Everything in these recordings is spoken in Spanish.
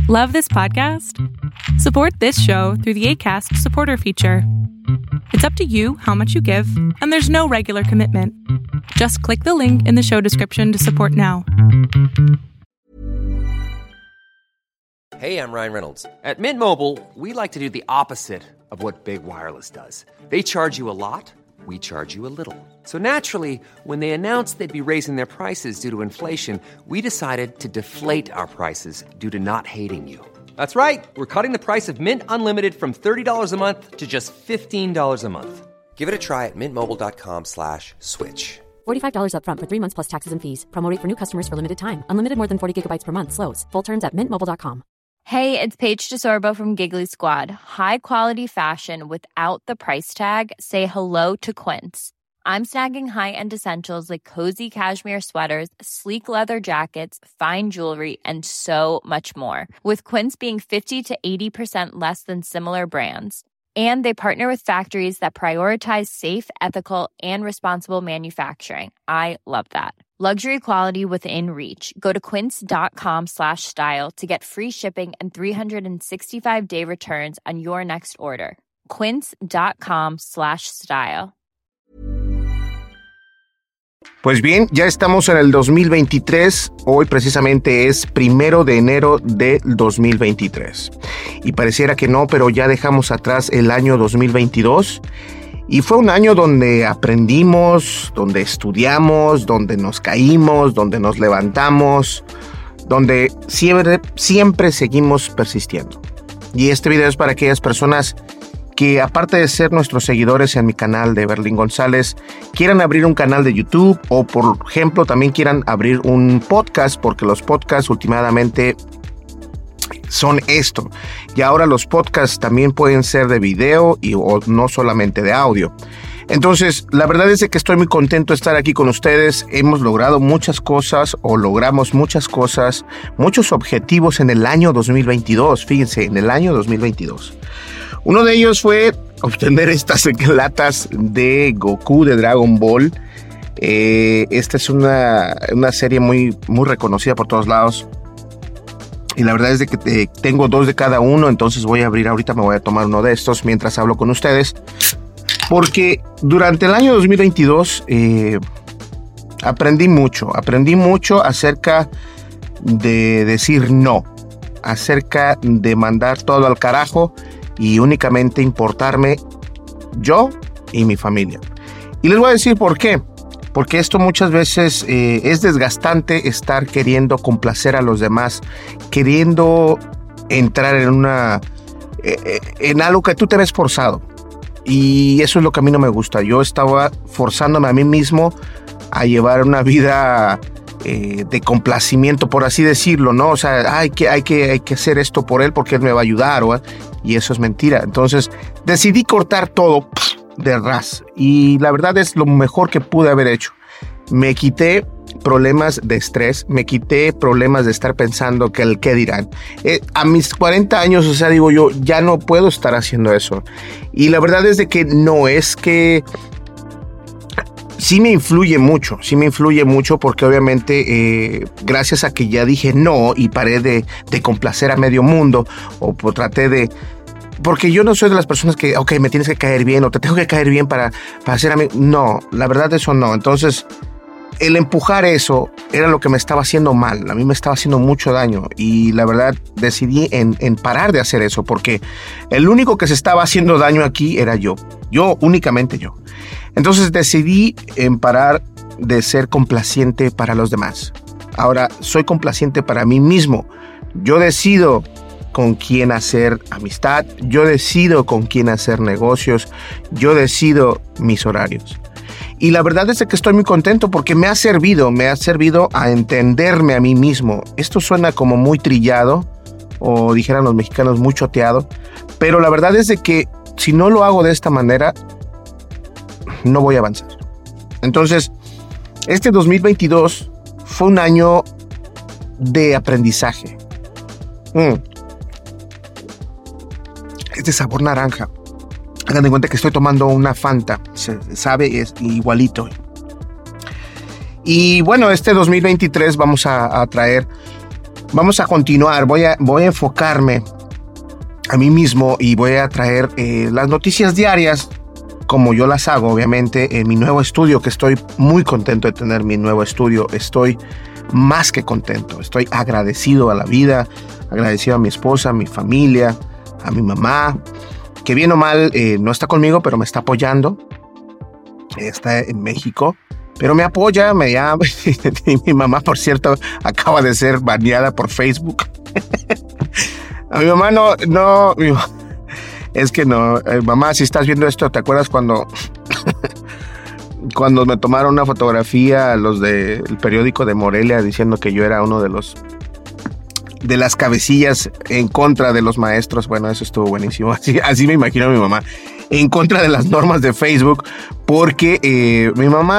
Love this podcast? Support this show through the Acast supporter feature. It's up to you how much you give, and there's no regular commitment. Just click the link in the show description to support now. Hey, I'm Ryan Reynolds. At Mint Mobile, we like to do the opposite of what Big Wireless does. They charge you a lot, we charge you a little. So naturally, when they announced they'd be raising their prices due to inflation, we decided to deflate our prices due to not hating you. That's right. We're cutting the price of Mint Unlimited from $30 a month to just $15 a month. Give it a try at mintmobile.com/switch. $45 up front for 3 months plus taxes and fees. Promo rate for new customers for limited time. Unlimited more than 40 gigabytes per month. Slows full terms at mintmobile.com. Hey, it's Paige DeSorbo from Giggly Squad. High quality fashion without the price tag. Say hello to Quince. I'm snagging high-end essentials like cozy cashmere sweaters, sleek leather jackets, fine jewelry, and so much more. With Quince being 50 to 80% less than similar brands. And they partner with factories that prioritize safe, ethical, and responsible manufacturing. I love that. Luxury quality within reach. Go to quince.com/style to get free shipping and 365-day returns on your next order. Quince.com/style. Pues bien, ya estamos en el 2023. Hoy precisamente es 1 de enero del 2023. Y pareciera que no, pero ya dejamos atrás el año 2022. Y fue un año donde aprendimos, donde estudiamos, donde nos caímos, donde nos levantamos, donde siempre seguimos persistiendo. Y este video es para aquellas personas que, aparte de ser nuestros seguidores en mi canal de Berlín González, quieran abrir un canal de YouTube o, por ejemplo, también quieran abrir un podcast, porque los podcasts últimamente son esto. Y ahora los podcasts también pueden ser de video o no solamente de audio. Entonces, la verdad es que estoy muy contento de estar aquí con ustedes. Hemos logrado muchas cosas o logramos muchas cosas, muchos objetivos en el año 2022. Fíjense, en el año 2022. Uno de ellos fue obtener estas latas de Goku de Dragon Ball. Esta es una serie muy, muy reconocida por todos lados. Y la verdad es de que tengo 2 de cada uno, entonces voy a abrir ahorita, me voy a tomar uno de estos mientras hablo con ustedes. Porque durante el año 2022 aprendí mucho acerca de decir no, acerca de mandar todo al carajo y únicamente importarme yo y mi familia. Y les voy a decir por qué. Porque esto muchas veces es desgastante, estar queriendo complacer a los demás, queriendo entrar en algo que tú te ves forzado. Y eso es lo que a mí no me gusta. Yo estaba forzándome a mí mismo a llevar una vida de complacimiento, por así decirlo, ¿no? O sea, hay que hacer esto por él porque él me va a ayudar, y eso es mentira. Entonces decidí cortar todo de ras, y la verdad es lo mejor que pude haber hecho. Me quité problemas de estrés, me quité problemas de estar pensando que el qué dirán. A mis 40 años, o sea, digo yo, ya no puedo estar haciendo eso. Y la verdad es de que no es que sí me influye mucho porque obviamente gracias a que ya dije no y paré de complacer a medio mundo, o traté de... Porque yo no soy de las personas que, me tienes que caer bien o te tengo que caer bien para ser amigo. No, la verdad eso no. Entonces, el empujar eso era lo que me estaba haciendo mal. A mí me estaba haciendo mucho daño. Y la verdad decidí en parar de hacer eso, porque el único que se estaba haciendo daño aquí era yo. Únicamente yo. Entonces decidí en parar de ser complaciente para los demás. Ahora soy complaciente para mí mismo. Yo decido con quién hacer amistad, yo decido con quién hacer negocios, yo decido mis horarios. Y la verdad es que estoy muy contento porque me ha servido a entenderme a mí mismo. Esto suena como muy trillado, o dijeran los mexicanos, muy choteado, pero la verdad es de que si no lo hago de esta manera, no voy a avanzar. Entonces, este 2022 fue un año de aprendizaje. Es de sabor naranja. Hagan de cuenta que estoy tomando una Fanta. Se sabe, es igualito. Y bueno, este 2023 vamos a traer vamos a continuar. Voy a enfocarme a mí mismo y voy a traer las noticias diarias como yo las hago, obviamente, en mi nuevo estudio, que estoy muy contento de tener mi nuevo estudio. Estoy más que contento. Estoy agradecido a la vida, agradecido a mi esposa, a mi familia, a mi mamá, que bien o mal no está conmigo, pero me está apoyando. Está en México, pero me apoya, me llama. Y mi mamá, por cierto, acaba de ser baneada por Facebook. A mi mamá no, es que no. Mamá, si estás viendo esto, ¿te acuerdas cuando me tomaron una fotografía los del periódico de Morelia diciendo que yo era uno de las cabecillas en contra de los maestros? Bueno, eso estuvo buenísimo. Así me imagino a mi mamá, en contra de las normas de Facebook, porque mi mamá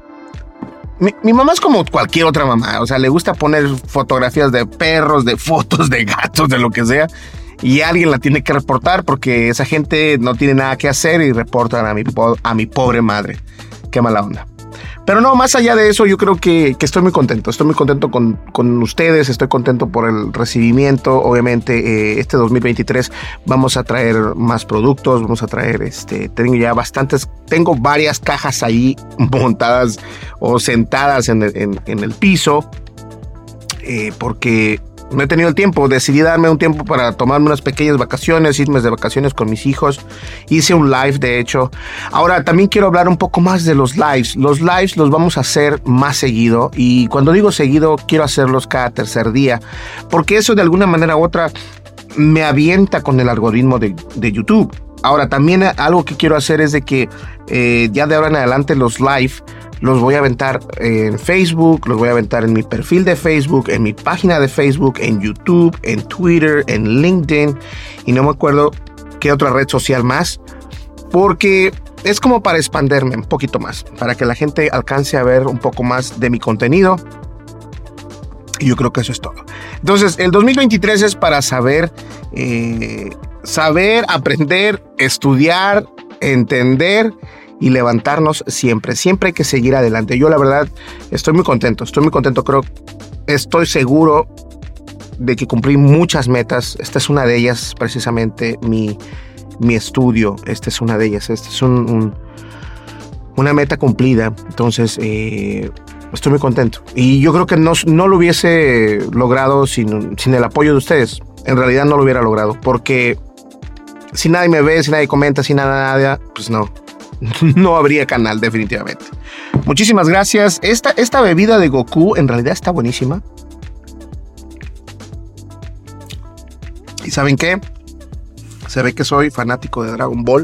es como cualquier otra mamá. O sea, le gusta poner fotografías de perros, de fotos, de gatos, de lo que sea, y alguien la tiene que reportar porque esa gente no tiene nada que hacer y reportan a mi pobre madre. Qué mala onda. Pero no, más allá de eso, yo creo que estoy muy contento. Estoy muy contento con ustedes, estoy contento por el recibimiento. Obviamente, este 2023 vamos a traer más productos, vamos a traer, tengo varias cajas ahí montadas o sentadas en el piso, porque no he tenido el tiempo. Decidí darme un tiempo para tomarme unas pequeñas vacaciones, irme de vacaciones con mis hijos. Hice un live, de hecho. Ahora, también quiero hablar un poco más de los lives. Los lives los vamos a hacer más seguido. Y cuando digo seguido, quiero hacerlos cada tercer día, porque eso de alguna manera u otra me avienta con el algoritmo de YouTube. Ahora, también algo que quiero hacer es de que ya de ahora en adelante los live los voy a aventar en Facebook, los voy a aventar en mi perfil de Facebook, en mi página de Facebook, en YouTube, en Twitter, en LinkedIn, y no me acuerdo qué otra red social más, porque es como para expanderme un poquito más, para que la gente alcance a ver un poco más de mi contenido. Y yo creo que eso es todo. Entonces, el 2023 es para saber, aprender, estudiar, entender y levantarnos siempre. Siempre hay que seguir adelante. Yo, la verdad, estoy muy contento. Estoy seguro de que cumplí muchas metas. Esta es una de ellas, precisamente mi estudio. Esta es una de ellas. Esta es una meta cumplida. Entonces, estoy muy contento. Y yo creo que no lo hubiese logrado sin el apoyo de ustedes. En realidad no lo hubiera logrado. Porque si nadie me ve, si nadie comenta, si nada, pues no habría canal, definitivamente. Muchísimas gracias. Esta bebida de Goku en realidad está buenísima. ¿Y saben qué? Se ve que soy fanático de Dragon Ball.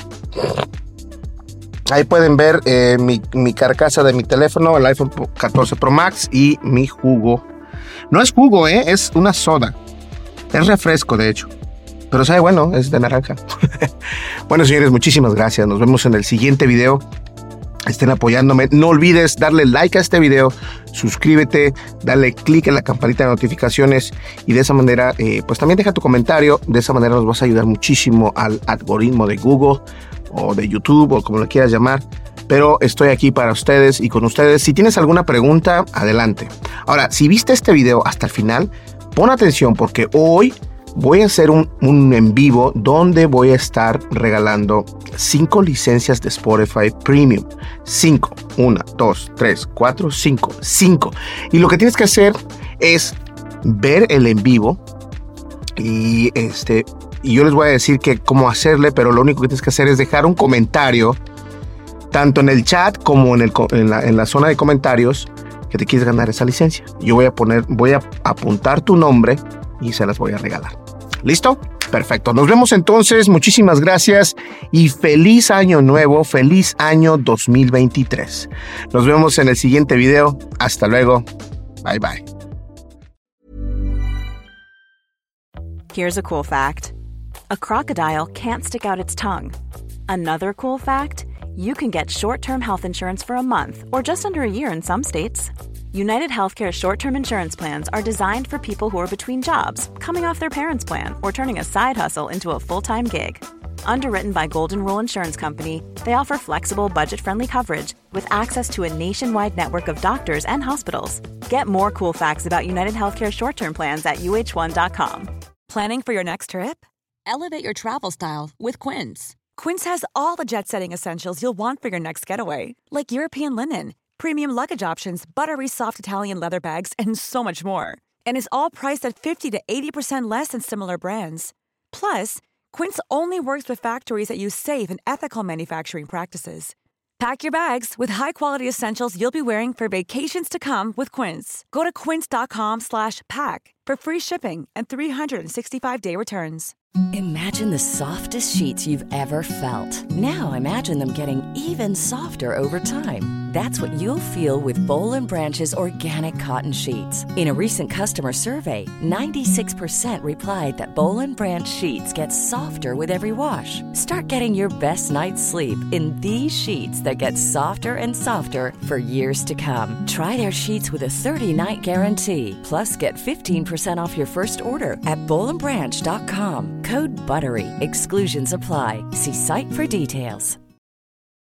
Ahí pueden ver mi carcasa de mi teléfono, el iPhone 14 Pro Max y mi jugo. No es jugo, es una soda. Es refresco, de hecho. Pero sabe bueno, es de naranja. Bueno, señores, muchísimas gracias. Nos vemos en el siguiente video. Estén apoyándome. No olvides darle like a este video, suscríbete, dale click en la campanita de notificaciones y de esa manera, pues también deja tu comentario. De esa manera nos vas a ayudar muchísimo al algoritmo de Google o de YouTube o como lo quieras llamar. Pero estoy aquí para ustedes y con ustedes. Si tienes alguna pregunta, adelante. Ahora, si viste este video hasta el final, pon atención porque hoy voy a hacer un en vivo donde voy a estar regalando 5 licencias de Spotify Premium. 5. 1, 2, 3, 4, 5. 5. Y lo que tienes que hacer es ver el en vivo y yo les voy a decir cómo hacerle, pero lo único que tienes que hacer es dejar un comentario tanto en el chat como en la zona de comentarios que te quieres ganar esa licencia. Yo voy a apuntar tu nombre y se las voy a regalar. ¿Listo? Perfecto. Nos vemos entonces. Muchísimas gracias y feliz año nuevo, feliz año 2023. Nos vemos en el siguiente video. Hasta luego. Bye bye. Here's a cool fact. A crocodile can't stick out its tongue. Another cool fact, you can get short-term health insurance for a month or just under a year in some states. United Healthcare short-term insurance plans are designed for people who are between jobs, coming off their parents' plan, or turning a side hustle into a full-time gig. Underwritten by Golden Rule Insurance Company, they offer flexible, budget-friendly coverage with access to a nationwide network of doctors and hospitals. Get more cool facts about United Healthcare short-term plans at uh1.com. Planning for your next trip? Elevate your travel style with Quince. Quince has all the jet-setting essentials you'll want for your next getaway, like European linen, premium luggage options, buttery soft Italian leather bags, and so much more. And is all priced at 50 to 80% less than similar brands. Plus, Quince only works with factories that use safe and ethical manufacturing practices. Pack your bags with high-quality essentials you'll be wearing for vacations to come with Quince. Go to quince.com/pack for free shipping and 365-day returns. Imagine the softest sheets you've ever felt. Now imagine them getting even softer over time. That's what you'll feel with Boll & Branch's organic cotton sheets. In a recent customer survey, 96% replied that Boll & Branch sheets get softer with every wash. Start getting your best night's sleep in these sheets that get softer and softer for years to come. Try their sheets with a 30-night guarantee. Plus, get 15% off your first order at bollandbranch.com. Code BUTTERY. Exclusions apply. See site for details.